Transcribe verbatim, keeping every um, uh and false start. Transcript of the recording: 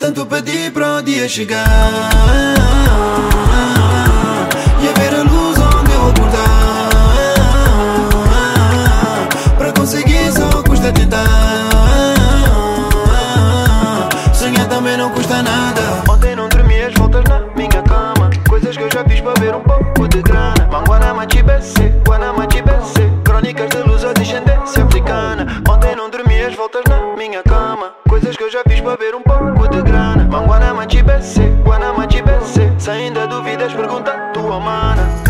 tanto pedi para o dia chegar e a ver a luz onde eu acordar. Para conseguir só custa tentar. Sonhar também não custa nada. Ontem não dormi as voltas na minha cama. Coisas que eu já fiz para ver um pouco de grana. Manguana Chibese, Guanama Chibese. Crónicas de luz ou descendência africana. Ontem não dormi as voltas na minha cama. Coisas que eu já fiz para ver um pouco de grana. Manguana Chibese, Guanama Chibese. Se ainda duvidas, pergunta a tua mana.